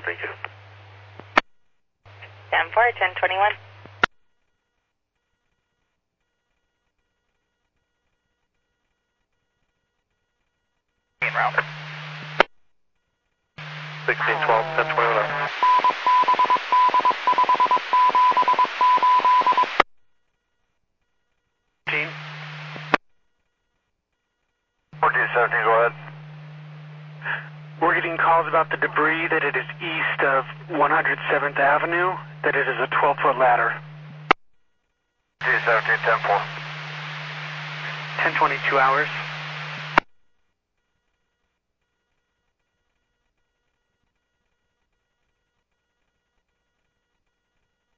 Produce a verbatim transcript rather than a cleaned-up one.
Thank you. ten four, ten twenty-one. Route. sixteen twelve, ten twenty-one. fourteen seventeen, go ahead. We're getting calls about the debris that it is east of one hundred seventh Avenue, that it is a twelve foot ladder. fourteen seventeen, ten four. ten twenty-two hours.